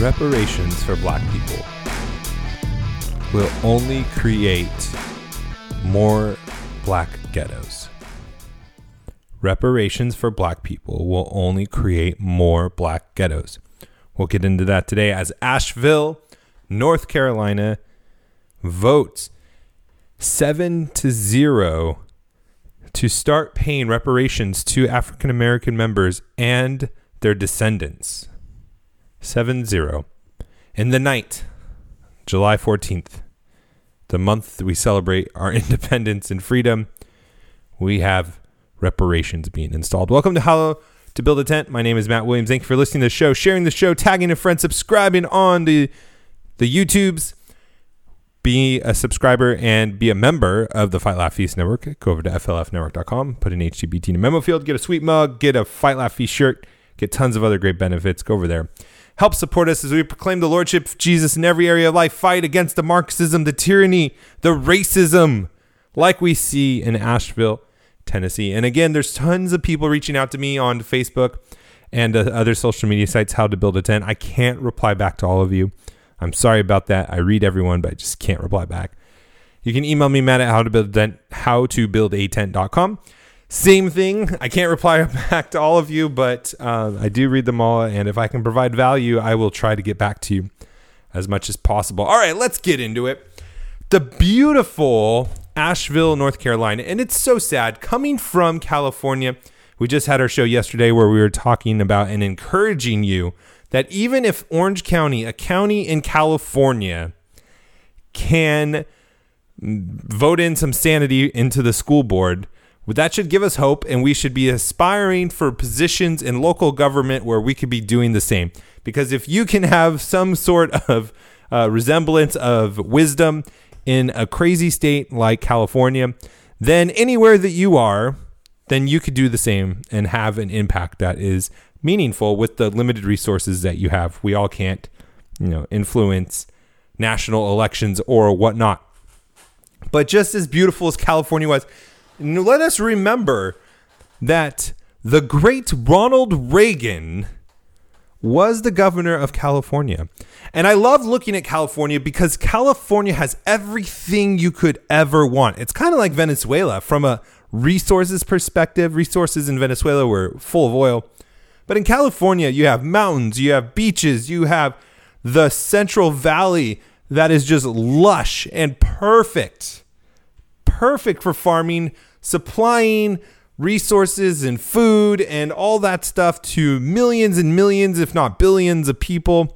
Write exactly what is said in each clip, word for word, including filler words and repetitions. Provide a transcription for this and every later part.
reparations for black people will only create more black ghettos. Reparations for black people will only create more black ghettos. We'll get into that today as Asheville, North Carolina votes seven to zero to start paying reparations to African American members and their descendants. seven zero. In the night, July fourteenth, the month we celebrate our independence and freedom, we have reparations being installed. Welcome to How to Build a Tent. My name is Matt Williams. Thank you for listening to the show, sharing the show, tagging a friend, subscribing on the, the YouTubes. Be a subscriber and be a member of the Fight Laugh Feast Network. Go over to F L F network dot com, put an H T B T in a memo field, get a sweet mug, get a Fight Laugh Feast shirt, get tons of other great benefits. Go over there. Help support us as we proclaim the Lordship of Jesus in every area of life. Fight against the Marxism, the tyranny, the racism, like we see in Asheville, Tennessee. And again, there's tons of people reaching out to me on Facebook and uh, other social media sites, How to Build a Tent. I can't reply back to all of you. I'm sorry about that. I read everyone, but I just can't reply back. You can email me, Matt, at how to build a tent, how to build a tent dot com. Same thing. I can't reply back to all of you, but uh, I do read them all. And if I can provide value, I will try to get back to you as much as possible. All right, let's get into it. The beautiful Asheville, North Carolina. And it's so sad. Coming from California, we just had our show yesterday where we were talking about and encouraging you that even if Orange County, a county in California, can vote in some sanity into the school board, that should give us hope, and we should be aspiring for positions in local government where we could be doing the same. Because if you can have some sort of uh, resemblance of wisdom in a crazy state like California, then anywhere that you are, then you could do the same and have an impact that is meaningful with the limited resources that you have. We all can't, you know, influence national elections or whatnot. But just as beautiful as California was, let us remember that the great Ronald Reagan was the governor of California. And I love looking at California because California has everything you could ever want. It's kind of like Venezuela from a resources perspective. Resources in Venezuela were full of oil. But in California, you have mountains, you have beaches, you have the Central Valley that is just lush and perfect. Perfect for farming, supplying resources and food and all that stuff to millions and millions, if not billions of people.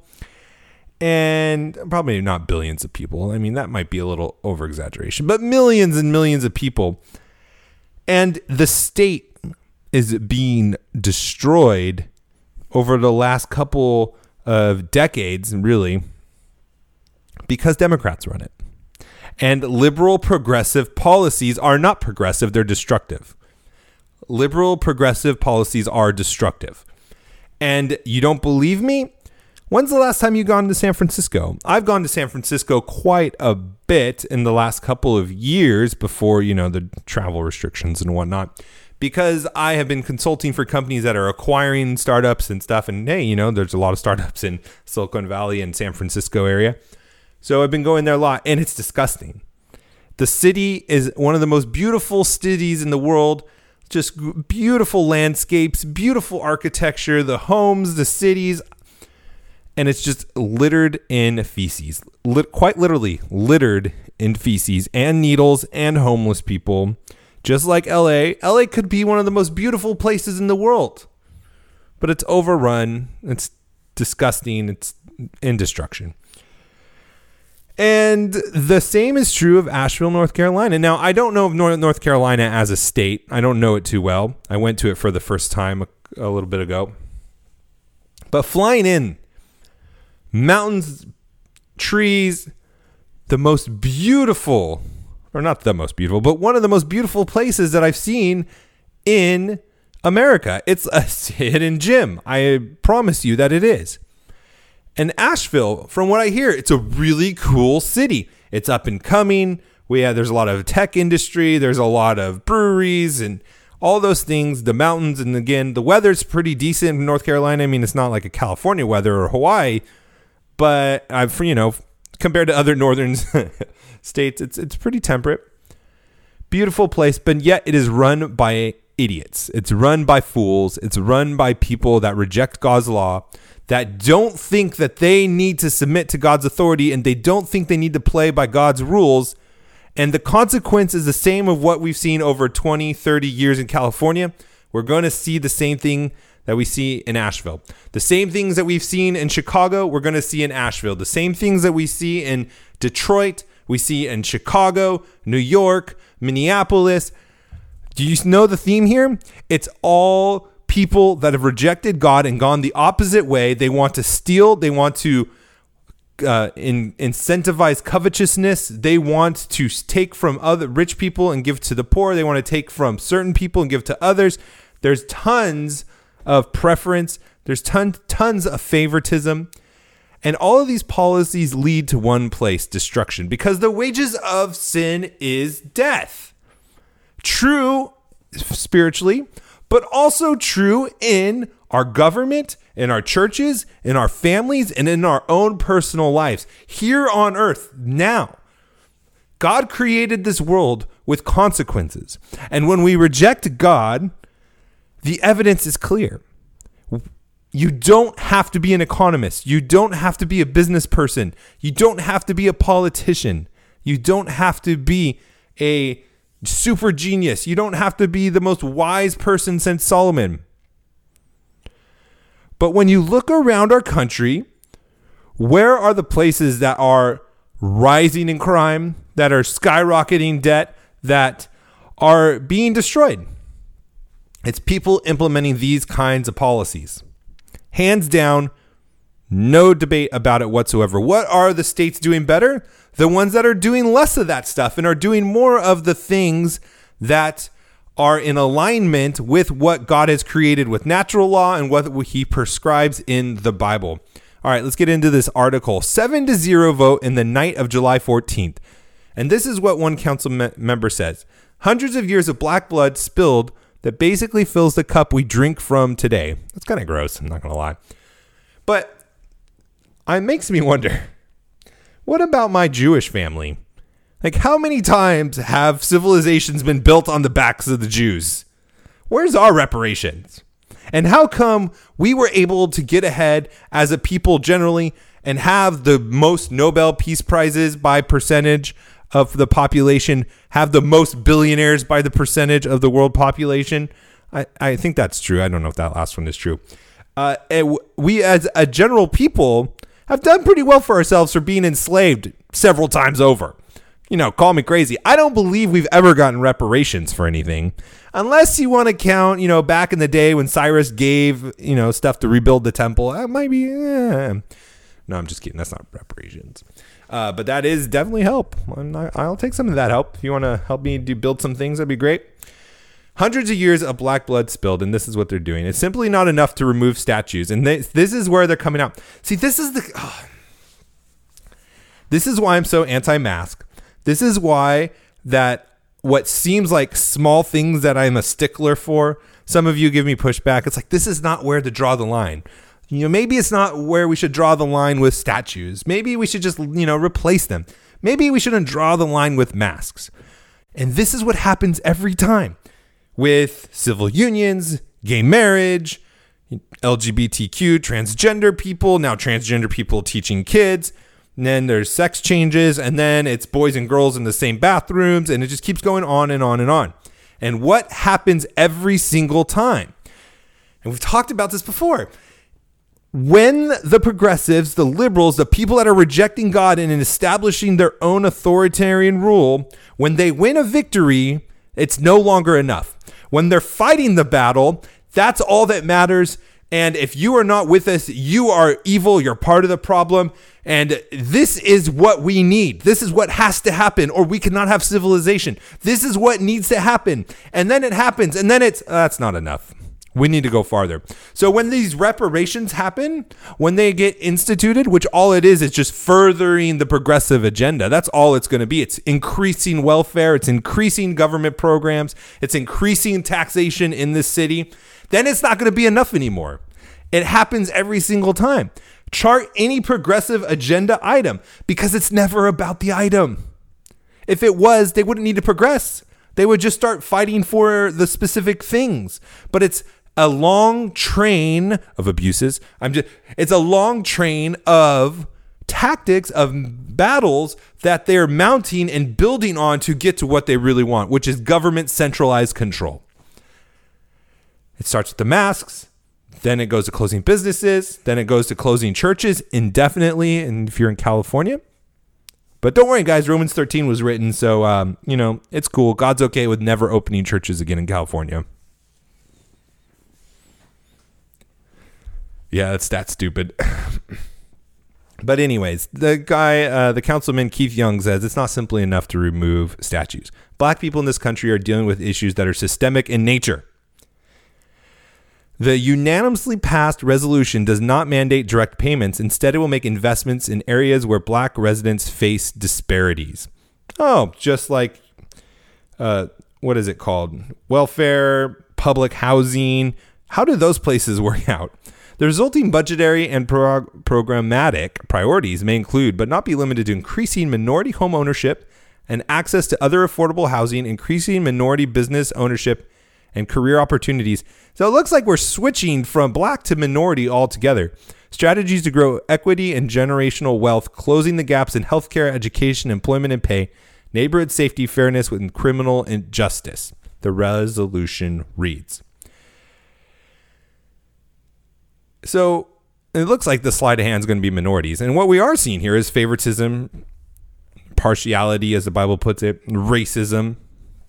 And probably not billions of people. I mean, that might be a little over-exaggeration, but millions and millions of people. And the state is being destroyed over the last couple of decades, really, because Democrats run it. And liberal progressive policies are not progressive, they're destructive. Liberal progressive policies are destructive. And you don't believe me? When's the last time you've gone to San Francisco? I've gone to San Francisco quite a bit in the last couple of years before, you know, the travel restrictions and whatnot, because I have been consulting for companies that are acquiring startups and stuff. And hey, you know, there's a lot of startups in Silicon Valley and San Francisco area. So I've been going there a lot, and it's disgusting. The city is one of the most beautiful cities in the world. Just beautiful landscapes, beautiful architecture, the homes, the cities, and it's just littered in feces. Lit- quite literally littered in feces and needles and homeless people. Just like L A. L A could be one of the most beautiful places in the world, but it's overrun. It's disgusting. It's in destruction. And the same is true of Asheville, North Carolina. Now, I don't know of North Carolina as a state. I don't know it too well. I went to it for the first time a, a little bit ago. But flying in, mountains, trees, the most beautiful, or not the most beautiful, but one of the most beautiful places that I've seen in America. It's a hidden gem. I promise you that it is. And Asheville, from what I hear, it's a really cool city. It's up and coming. We have, there's a lot of tech industry. There's a lot of breweries and all those things. The mountains, and again, the weather's pretty decent in North Carolina. I mean, it's not like a California weather or Hawaii, but uh, for, you know, compared to other northern states, it's it's pretty temperate. Beautiful place, but yet it is run by idiots. It's run by fools. It's run by people that reject God's law, that don't think that they need to submit to God's authority, and they don't think they need to play by God's rules. And the consequence is the same of what we've seen over twenty, thirty years in California. We're going to see the same thing that we see in Asheville. The same things that we've seen in Chicago, we're going to see in Asheville. The same things that we see in Detroit, we see in Chicago, New York, Minneapolis. Do you know the theme here? It's all people that have rejected God and gone the opposite way. They want to steal. They want to uh, in, incentivize covetousness. They want to take from other rich people and give to the poor. They want to take from certain people and give to others. There's tons of preference. There's ton, tons of favoritism. And all of these policies lead to one place, destruction, because the wages of sin is death. True spiritually, but also true in our government, in our churches, in our families, and in our own personal lives. Here on earth, now, God created this world with consequences. And when we reject God, the evidence is clear. You don't have to be an economist. You don't have to be a business person. You don't have to be a politician. You don't have to be a super genius. You don't have to be the most wise person since Solomon. But when you look around our country, where are the places that are rising in crime, that are skyrocketing debt, that are being destroyed? It's people implementing these kinds of policies. Hands down, no debate about it whatsoever. What are the states doing better? The ones that are doing less of that stuff and are doing more of the things that are in alignment with what God has created with natural law and what he prescribes in the Bible. All right, let's get into this article. Seven to zero vote in the night of July fourteenth. And this is what one council me- member says. Hundreds of years of black blood spilled that basically fills the cup we drink from today. That's kind of gross, I'm not going to lie. But it makes me wonder, what about my Jewish family? Like, how many times have civilizations been built on the backs of the Jews? Where's our reparations? And how come we were able to get ahead as a people generally and have the most Nobel Peace Prizes by percentage of the population, have the most billionaires by the percentage of the world population? I, I think that's true. I don't know if that last one is true. Uh, we as a general people have done pretty well for ourselves for being enslaved several times over. You know, call me crazy. I don't believe we've ever gotten reparations for anything. Unless you want to count, you know, back in the day when Cyrus gave, you know, stuff to rebuild the temple. That might be, eh. No, I'm just kidding. That's not reparations. Uh, but that is definitely help. I'll take some of that help. If you want to help me do build some things, that'd be great. Hundreds of years of black blood spilled, and this is what they're doing. It's simply not enough to remove statues. And they, this is where they're coming out. See, this is the... Oh, this is why I'm so anti-mask. This is why that what seems like small things that I'm a stickler for, some of you give me pushback. It's like, this is not where to draw the line. You know, maybe it's not where we should draw the line with statues. Maybe we should just, you know, replace them. Maybe we shouldn't draw the line with masks. And this is what happens every time with civil unions, gay marriage, L G B T Q, transgender people, now transgender people teaching kids. And then there's sex changes, and then it's boys and girls in the same bathrooms, and it just keeps going on and on and on. And what happens every single time? And we've talked about this before. When the progressives, the liberals, the people that are rejecting God and establishing their own authoritarian rule, when they win a victory, it's no longer enough. When they're fighting the battle, that's all that matters. And if you are not with us, you are evil. You're part of the problem. And this is what we need. This is what has to happen, or we cannot have civilization. This is what needs to happen. And then it happens. And then it's, uh, that's not enough. We need to go farther. So when these reparations happen, when they get instituted, which all it is is just furthering the progressive agenda. That's all it's going to be. It's increasing welfare. It's increasing government programs. It's increasing taxation in this city. Then it's not going to be enough anymore. It happens every single time. Chart any progressive agenda item because it's never about the item. If it was, they wouldn't need to progress. They would just start fighting for the specific things. But it's a long train of abuses. I'm just, it's a long train of tactics, of battles that they're mounting and building on to get to what they really want, which is government centralized control. It starts with the masks. Then it goes to closing businesses. Then it goes to closing churches indefinitely. And if you're in California, but don't worry, guys, Romans thirteen was written. So, um, you know, it's cool. God's okay with never opening churches again in California. Yeah, that's that stupid. But anyways, the guy, uh, the councilman Keith Young says it's not simply enough to remove statues. Black people in this country are dealing with issues that are systemic in nature. The unanimously passed resolution does not mandate direct payments. Instead, it will make investments in areas where black residents face disparities. Oh, just like, uh, what is it called? Welfare, public housing. How do those places work out? The resulting budgetary and prog- programmatic priorities may include, but not be limited to, increasing minority home ownership and access to other affordable housing, increasing minority business ownership and career opportunities. So it looks like we're switching from black to minority altogether. Strategies to grow equity and generational wealth, closing the gaps in healthcare, education, employment, and pay, neighborhood safety, fairness, with criminal injustice. The resolution reads. So it looks like the sleight of hand is going to be minorities. And what we are seeing here is favoritism, partiality, as the Bible puts it, racism.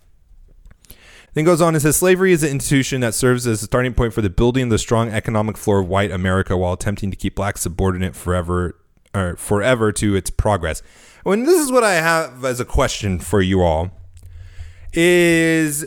Then goes on and says, slavery is an institution that serves as a starting point for the building of the strong economic floor of white America while attempting to keep blacks subordinate forever, or forever to its progress. And this is what I have as a question for you all is,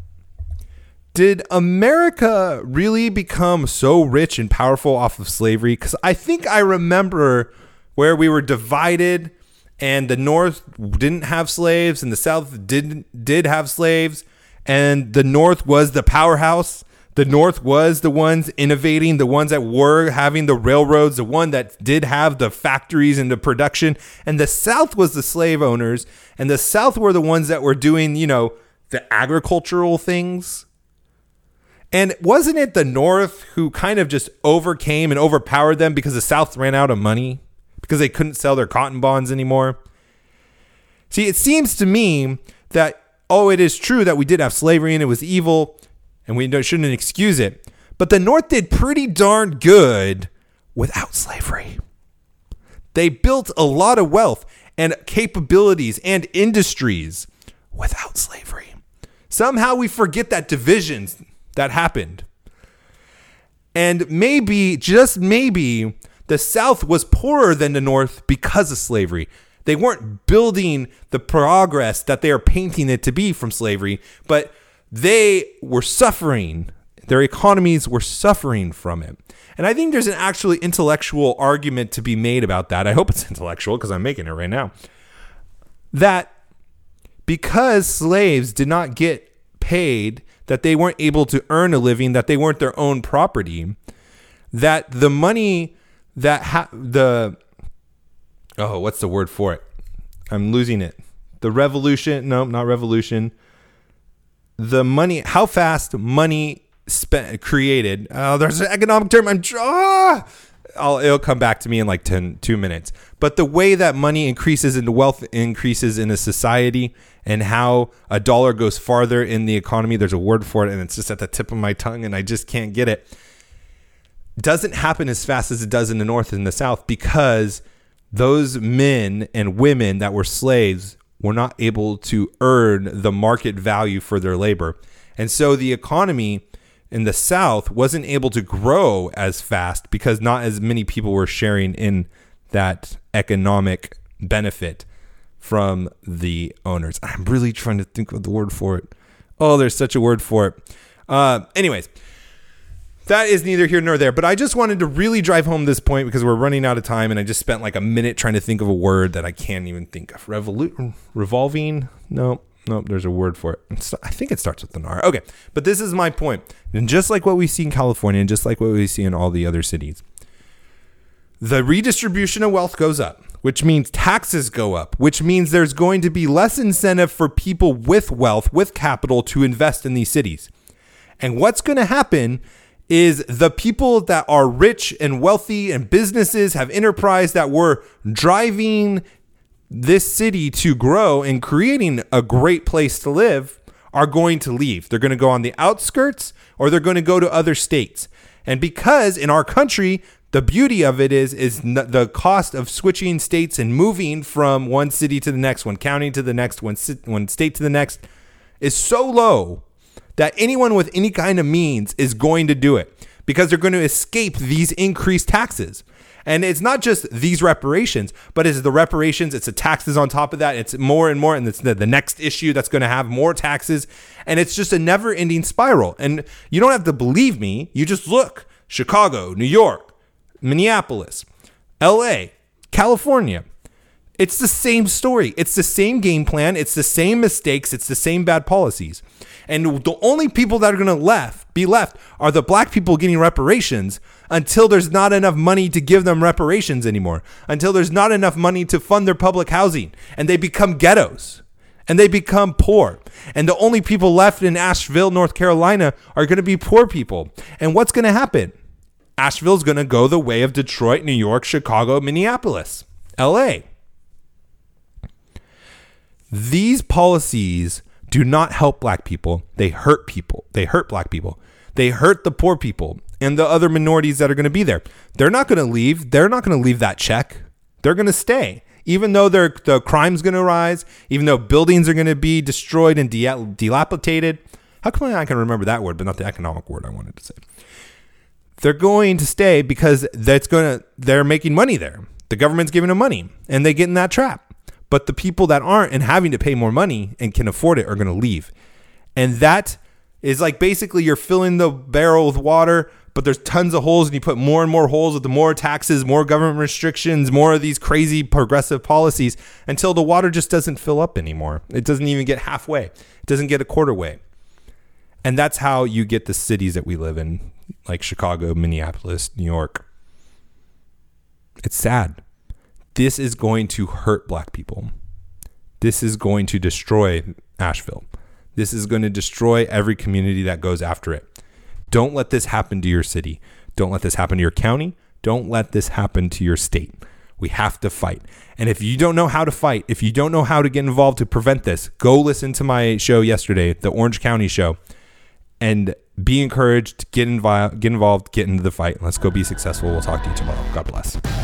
did America really become so rich and powerful off of slavery? Because I think I remember where we were divided and the North didn't have slaves and the South did, did have slaves. And the North was the powerhouse. The North was the ones innovating, the ones that were having the railroads, the one that did have the factories and the production. And the South was the slave owners. And the South were the ones that were doing, you know, the agricultural things. And wasn't it the North who kind of just overcame and overpowered them because the South ran out of money because they couldn't sell their cotton bonds anymore? See, it seems to me that, oh, it is true that we did have slavery and it was evil and we shouldn't excuse it. But the North did pretty darn good without slavery. They built a lot of wealth and capabilities and industries without slavery. Somehow we forget that divisions that happened. And maybe, just maybe, the South was poorer than the North because of slavery. They weren't building the progress that they are painting it to be from slavery, but they were suffering. Their economies were suffering from it. And I think there's an actually intellectual argument to be made about that. I hope it's intellectual because I'm making it right now. That because slaves did not get paid, that they weren't able to earn a living, that they weren't their own property, that the money that ha- the oh, what's the word for it? I'm losing it. The revolution. No, not revolution. The money, how fast money spent, created. Oh, there's an economic term. I'm, ah! I'll, it'll come back to me in like ten, two minutes. But the way that money increases and wealth increases in a society and how a dollar goes farther in the economy, there's a word for it and it's just at the tip of my tongue and I just can't get it. Doesn't happen as fast as it does in the North and the South because those men and women that were slaves were not able to earn the market value for their labor. And so the economy in the South wasn't able to grow as fast because not as many people were sharing in that economic benefit from the owners. I'm really trying to think of the word for it. Oh, there's such a word for it. Uh, anyways, that is neither here nor there, but I just wanted to really drive home this point because we're running out of time and I just spent like a minute trying to think of a word that I can't even think of. Revolu- revolving? No, no, there's a word for it. It's, I think it starts with an R. Okay, but this is my point. And just like what we see in California and just like what we see in all the other cities, the redistribution of wealth goes up, which means taxes go up, which means there's going to be less incentive for people with wealth, with capital to invest in these cities. And what's going to happen is the people that are rich and wealthy and businesses have enterprise that were driving this city to grow and creating a great place to live are going to leave. They're going to go on the outskirts or they're going to go to other states. And because in our country, the beauty of it is, is n- the cost of switching states and moving from one city to the next, one county to the next, one, si- one state to the next is so low that anyone with any kind of means is going to do it because they're going to escape these increased taxes. And it's not just these reparations, but it's the reparations, it's the taxes on top of that. It's more and more. And it's the, the next issue that's going to have more taxes. And it's just a never ending spiral. And you don't have to believe me. You just look. Chicago, New York, Minneapolis, L A, California. It's the same story. It's the same game plan. It's the same mistakes. It's the same bad policies. And the only people that are going to left be left are the black people getting reparations until there's not enough money to give them reparations anymore, until there's not enough money to fund their public housing, and they become ghettos and they become poor. And the only people left in Asheville, North Carolina are going to be poor people. And what's going to happen? Asheville's going to go the way of Detroit, New York, Chicago, Minneapolis, L A. These policies do not help black people. They hurt people. They hurt black people. They hurt the poor people and the other minorities that are going to be there. They're not going to leave. They're not going to leave that check. They're going to stay. Even though they're, the crime's going to rise, even though buildings are going to be destroyed and de- dilapidated. How come I can remember that word, but not the economic word I wanted to say? They're going to stay because that's going to, they're making money there. The government's giving them money and they get in that trap. But the people that aren't and having to pay more money and can afford it are going to leave. And that is like basically you're filling the barrel with water, but there's tons of holes and you put more and more holes with the more taxes, more government restrictions, more of these crazy progressive policies until the water just doesn't fill up anymore. It doesn't even get halfway. It doesn't get a quarter way. And that's how you get the cities that we live in, like Chicago, Minneapolis, New York. It's sad. This is going to hurt black people. This is going to destroy Asheville. This is going to destroy every community that goes after it. Don't let this happen to your city. Don't let this happen to your county. Don't let this happen to your state. We have to fight. And if you don't know how to fight, if you don't know how to get involved to prevent this, go listen to my show yesterday, the Orange County show, and be encouraged, get involved, get involved, get into the fight. Let's go be successful. We'll talk to you tomorrow. God bless.